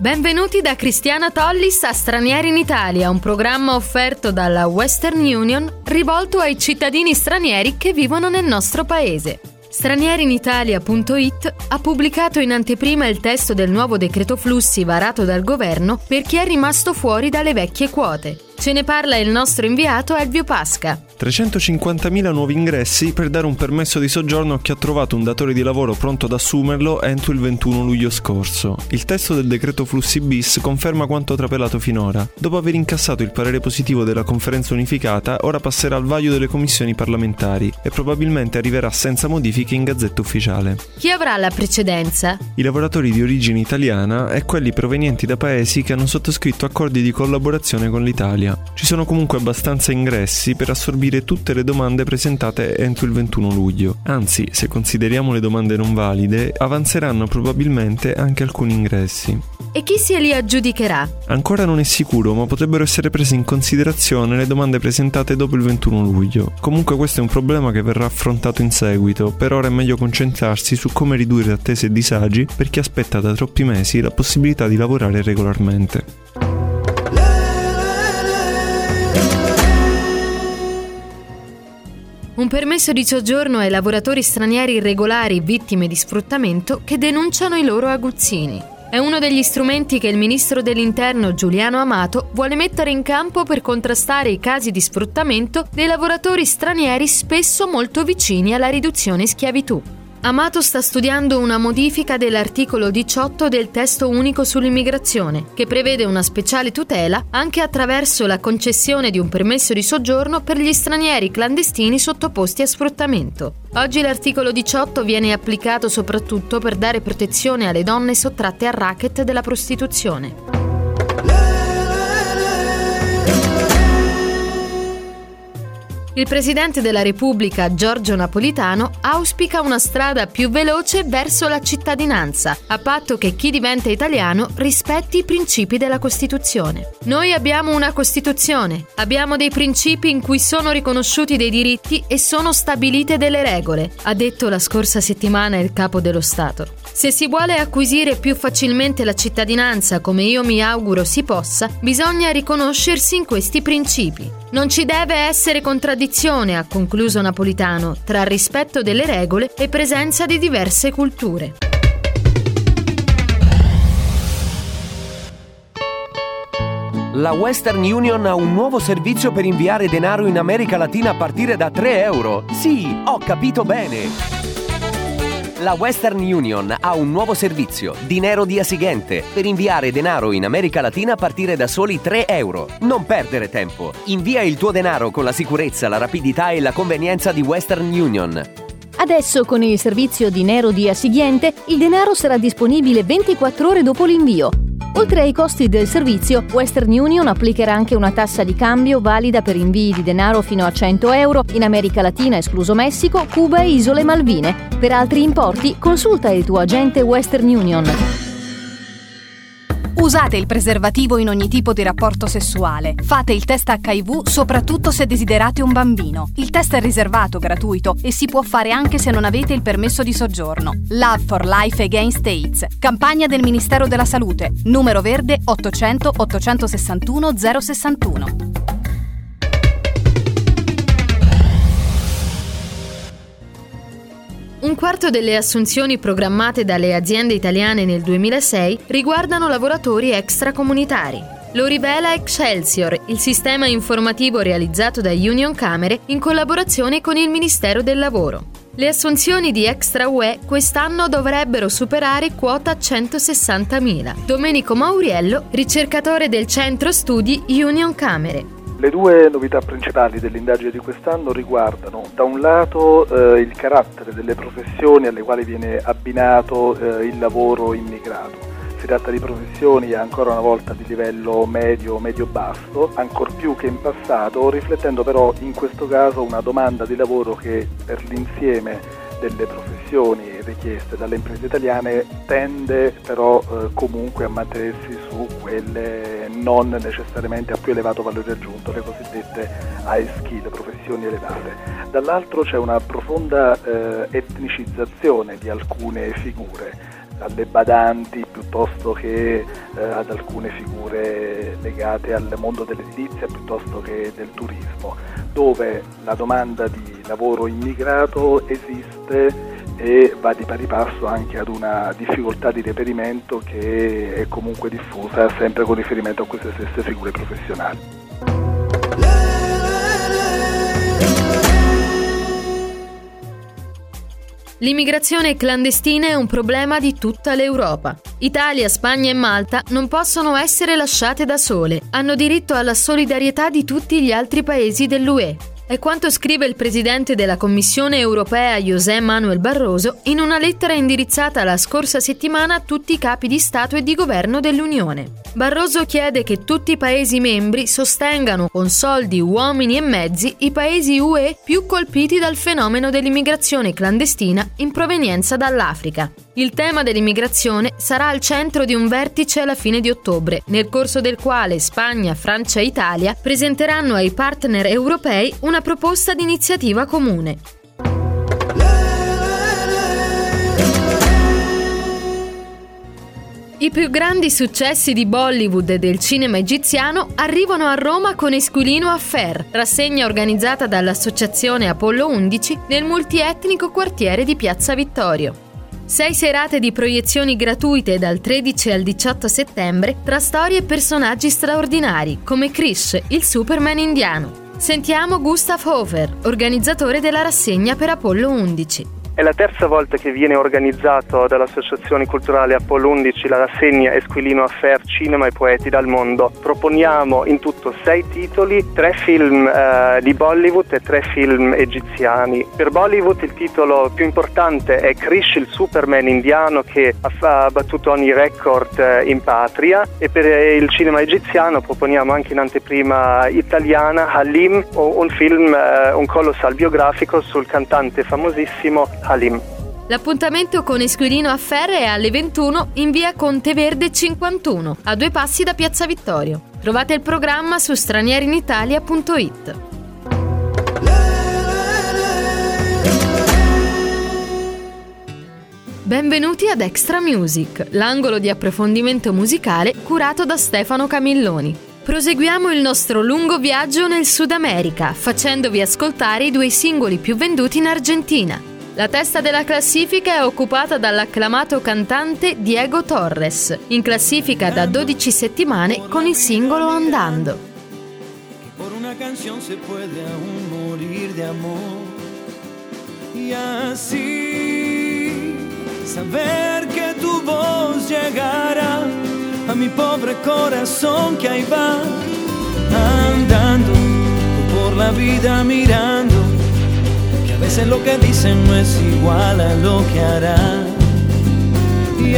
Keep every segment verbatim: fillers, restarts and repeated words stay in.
Benvenuti da Cristiana Tollis a Stranieri in Italia, un programma offerto dalla Western Union rivolto ai cittadini stranieri che vivono nel nostro paese. Stranierinitalia punto it ha pubblicato in anteprima il testo del nuovo decreto flussi varato dal governo per chi è rimasto fuori dalle vecchie quote. Ce ne parla il nostro inviato Elvio Pasca. trecentocinquantamila nuovi ingressi per dare un permesso di soggiorno a chi ha trovato un datore di lavoro pronto ad assumerlo entro il ventuno luglio scorso. Il testo del decreto flussi bis conferma quanto trapelato finora. Dopo aver incassato il parere positivo della conferenza unificata, ora passerà al vaglio delle commissioni parlamentari e probabilmente arriverà senza modifiche in Gazzetta Ufficiale. Chi avrà la precedenza? I lavoratori di origine italiana e quelli provenienti da paesi che hanno sottoscritto accordi di collaborazione con l'Italia. Ci sono comunque abbastanza ingressi per assorbire tutte le domande presentate entro il ventuno luglio. Anzi, se consideriamo le domande non valide, avanzeranno probabilmente anche alcuni ingressi. E chi se li aggiudicherà? Ancora non è sicuro, ma potrebbero essere prese in considerazione le domande presentate dopo il ventuno luglio. Comunque questo è un problema che verrà affrontato in seguito. Per ora è meglio concentrarsi su come ridurre attese e disagi per chi aspetta da troppi mesi la possibilità di lavorare regolarmente. Un permesso di soggiorno ai lavoratori stranieri irregolari vittime di sfruttamento che denunciano i loro aguzzini. È uno degli strumenti che il ministro dell'Interno Giuliano Amato vuole mettere in campo per contrastare i casi di sfruttamento dei lavoratori stranieri spesso molto vicini alla riduzione in schiavitù. Amato sta studiando una modifica dell'articolo diciotto del testo unico sull'immigrazione, che prevede una speciale tutela anche attraverso la concessione di un permesso di soggiorno per gli stranieri clandestini sottoposti a sfruttamento. Oggi l'articolo diciotto viene applicato soprattutto per dare protezione alle donne sottratte al racket della prostituzione. Il Presidente della Repubblica, Giorgio Napolitano, auspica una strada più veloce verso la cittadinanza, a patto che chi diventa italiano rispetti i principi della Costituzione. Noi abbiamo una Costituzione, abbiamo dei principi in cui sono riconosciuti dei diritti e sono stabilite delle regole, ha detto la scorsa settimana il Capo dello Stato. Se si vuole acquisire più facilmente la cittadinanza, come io mi auguro si possa, bisogna riconoscersi in questi principi. Non ci deve essere contraddizione, ha concluso Napolitano, tra rispetto delle regole e presenza di diverse culture. La Western Union ha un nuovo servizio per inviare denaro in America Latina a partire da tre euro. Sì, ho capito bene! La Western Union ha un nuovo servizio, Dinero Dia Siguiente, per inviare denaro in America Latina a partire da soli tre euro. Non perdere tempo. Invia il tuo denaro con la sicurezza, la rapidità e la convenienza di Western Union. Adesso con il servizio Dinero Dia Siguiente, il denaro sarà disponibile ventiquattro ore dopo l'invio. Oltre ai costi del servizio, Western Union applicherà anche una tassa di cambio valida per invii di denaro fino a cento euro in America Latina, escluso Messico, Cuba e Isole Malvine. Per altri importi, consulta il tuo agente Western Union. Usate il preservativo in ogni tipo di rapporto sessuale. Fate il test acca i vu soprattutto se desiderate un bambino. Il test è riservato, gratuito e si può fare anche se non avete il permesso di soggiorno. Love for Life Against AIDS. Campagna del Ministero della Salute. Numero verde ottocento ottocentosessantuno zero sessantuno. Un quarto delle assunzioni programmate dalle aziende italiane nel duemilasei riguardano lavoratori extracomunitari. Lo rivela Excelsior, il sistema informativo realizzato da Union Camere in collaborazione con il Ministero del Lavoro. Le assunzioni di extra U E quest'anno dovrebbero superare quota centosessantamila. Domenico Mauriello, ricercatore del centro studi Union Camere. Le due novità principali dell'indagine di quest'anno riguardano da un lato eh, il carattere delle professioni alle quali viene abbinato eh, il lavoro immigrato. Si tratta di professioni ancora una volta di livello medio, medio-basso, ancor più che in passato, riflettendo però in questo caso una domanda di lavoro che per l'insieme delle professioni richieste dalle imprese italiane tende però eh, comunque a mantenersi su quelle non necessariamente a più elevato valore aggiunto, le cosiddette high skill, professioni elevate. Dall'altro c'è una profonda eh, etnicizzazione di alcune figure. alle badanti piuttosto che eh, ad alcune figure legate al mondo dell'edilizia piuttosto che del turismo, dove la domanda di lavoro immigrato esiste e va di pari passo anche ad una difficoltà di reperimento che è comunque diffusa sempre con riferimento a queste stesse figure professionali. L'immigrazione clandestina è un problema di tutta l'Europa. Italia, Spagna e Malta non possono essere lasciate da sole, hanno diritto alla solidarietà di tutti gli altri paesi dell'U E. È quanto scrive il presidente della Commissione europea José Manuel Barroso in una lettera indirizzata la scorsa settimana a tutti i capi di Stato e di Governo dell'Unione. Barroso chiede che tutti i Paesi membri sostengano con soldi, uomini e mezzi i Paesi U E più colpiti dal fenomeno dell'immigrazione clandestina in provenienza dall'Africa. Il tema dell'immigrazione sarà al centro di un vertice alla fine di ottobre, nel corso del quale Spagna, Francia e Italia presenteranno ai partner europei una proposta di iniziativa comune. I più grandi successi di Bollywood e del cinema egiziano arrivano a Roma con Esquilino Affair, rassegna organizzata dall'associazione Apollo undici nel multietnico quartiere di Piazza Vittorio. Sei serate di proiezioni gratuite dal tredici al diciotto settembre tra storie e personaggi straordinari come Krish, il Superman indiano. Sentiamo Gustav Hofer, organizzatore della rassegna per Apollo undici. È la terza volta che viene organizzato dall'Associazione Culturale Apollo undici la rassegna Esquilino Affair Cinema e Poeti dal Mondo. Proponiamo in tutto sei titoli, tre film eh, di Bollywood e tre film egiziani. Per Bollywood il titolo più importante è Krish, il Superman indiano, che ha, ha battuto ogni record eh, in patria, e per il cinema egiziano proponiamo anche in anteprima italiana Halim, un film, eh, un colossal biografico sul cantante famosissimo Halim. L'appuntamento con Esquilino Affair è alle ventuno in via Conteverde cinquantuno, a due passi da Piazza Vittorio. Trovate il programma su stranierinitalia punto it. Benvenuti ad Extra Music, l'angolo di approfondimento musicale curato da Stefano Camilloni. Proseguiamo il nostro lungo viaggio nel Sud America, facendovi ascoltare i due singoli più venduti in Argentina. La testa della classifica è occupata dall'acclamato cantante Diego Torres, in classifica da dodici settimane con il singolo Andando. Por una canción se puede aún morir de amor. Y así saber que tu voz llegará a mi pobre corazón que ahí va andando por la vida mirando. A veces lo que dicen no es igual a lo que hará. Y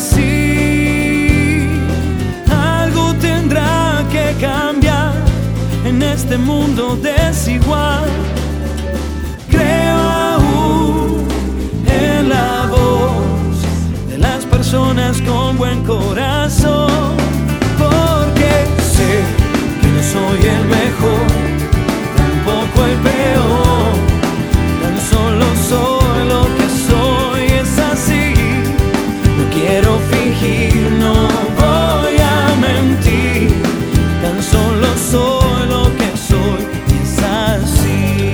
así algo tendrá que cambiar en este mundo desigual. Creo aún en la voz de las personas con buen corazón, porque sé que no soy el mejor, tampoco el peor. Solo soy lo que soy, es así. No quiero fingir, no voy a mentir. Tan solo soy lo que soy, es así.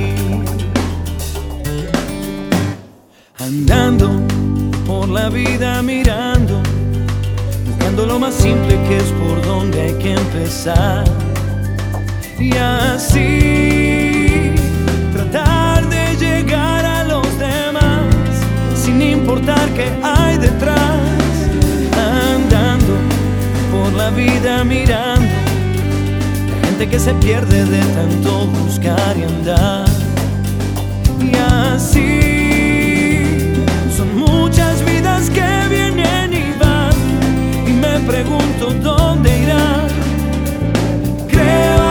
Andando por la vida mirando, buscando lo más simple que es por donde hay que empezar. Y así tratar de llegar a los demás sin importar qué hay detrás. Andando por la vida mirando la gente que se pierde de tanto buscar y andar. Y así son muchas vidas que vienen y van, y me pregunto dónde irán. Creo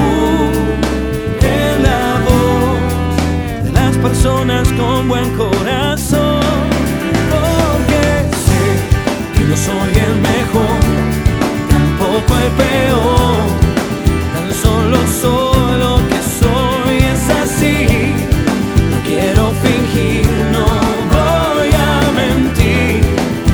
personas con buen corazón, porque sé que no soy el mejor, tampoco el peor. Tan solo soy lo que soy, es así. No quiero fingir, no voy a mentir.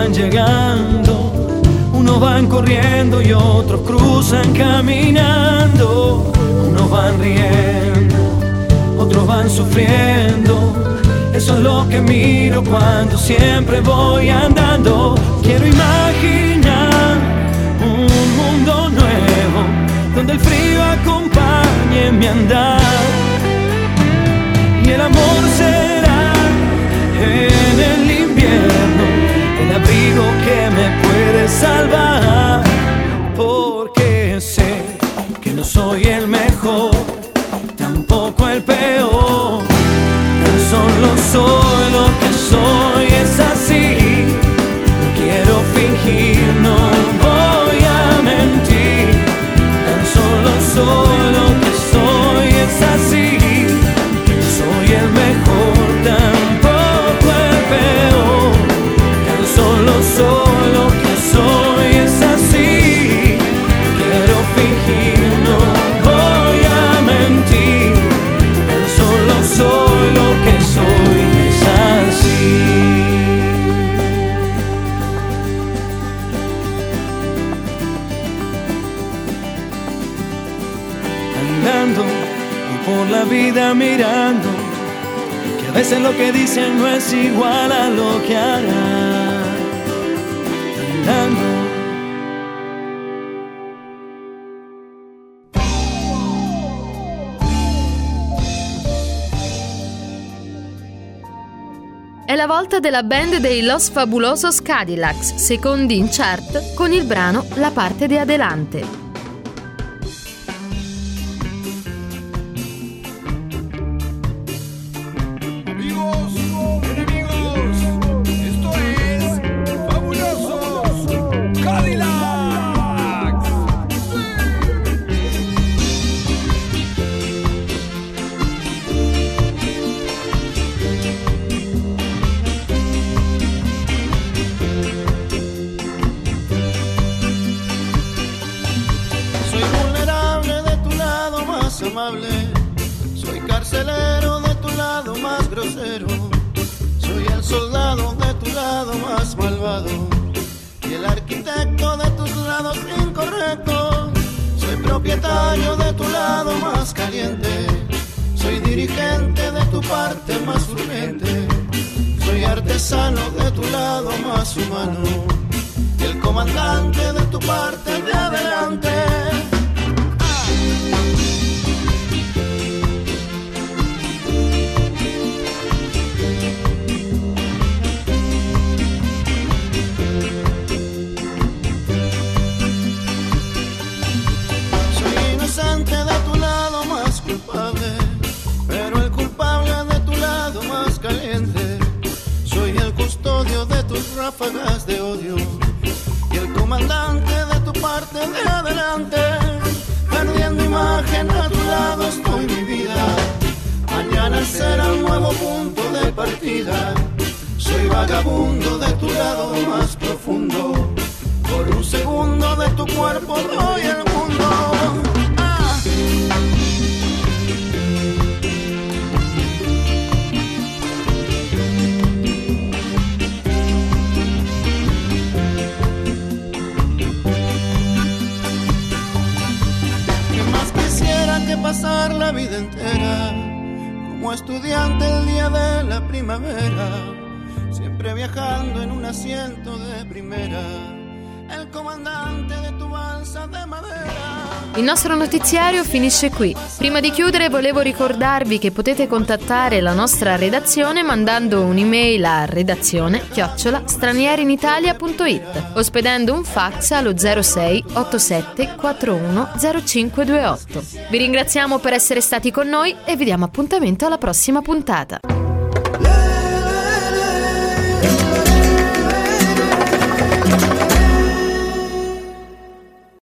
van llegando, unos van corriendo y otros cruzan caminando, unos van riendo, otros van sufriendo. Eso es lo que miro cuando siempre voy andando. Quiero imaginar un mundo nuevo donde el frío acompañe mi andar y el amor será en el invierno el abrigo que me puede salvar, porque sé que no soy el mejor, tampoco el peor, tan solo soy lo que soy, es así, no quiero fingir, no voy a mentir, tan solo soy lo que soy, es así, soy el mejor, tampoco el peor, tan solo soy lo que soy, es así, no quiero fingir, no voy a mentir, tan solo soy lo que soy, es así. Andando por la vida mirando, que a veces lo que dicen no es igual a lo que harán. Andando. È la volta della band dei Los Fabulosos Cadillacs, secondi in chart con il brano La parte de adelante. Soy carcelero de tu lado más grosero, soy el soldado de tu lado más malvado y el arquitecto de tus lados incorrectos. Soy propietario de tu lado más caliente, soy dirigente de tu parte más urgente, soy artesano de tu lado más humano y el comandante de tu parte de adelante. Pero el culpable de tu lado más caliente, soy el custodio de tus ráfagas de odio y el comandante de tu parte de adelante. Perdiendo imagen a tu lado estoy mi vida, mañana será un nuevo punto de partida. Soy vagabundo de tu lado más profundo, por un segundo de tu cuerpo doy el mundo. Ah. Que pasar la vida entera como estudiante el día de la primavera, siempre viajando en un asiento de primera, el comandante de tu balsa de madera. Il nostro notiziario finisce qui. Prima di chiudere volevo ricordarvi che potete contattare la nostra redazione mandando un'email a redazione chiocciola stranierinitalia punto it o spedendo un fax allo zero sei otto sette quattro uno zero cinque due otto. Vi ringraziamo per essere stati con noi e vi diamo appuntamento alla prossima puntata.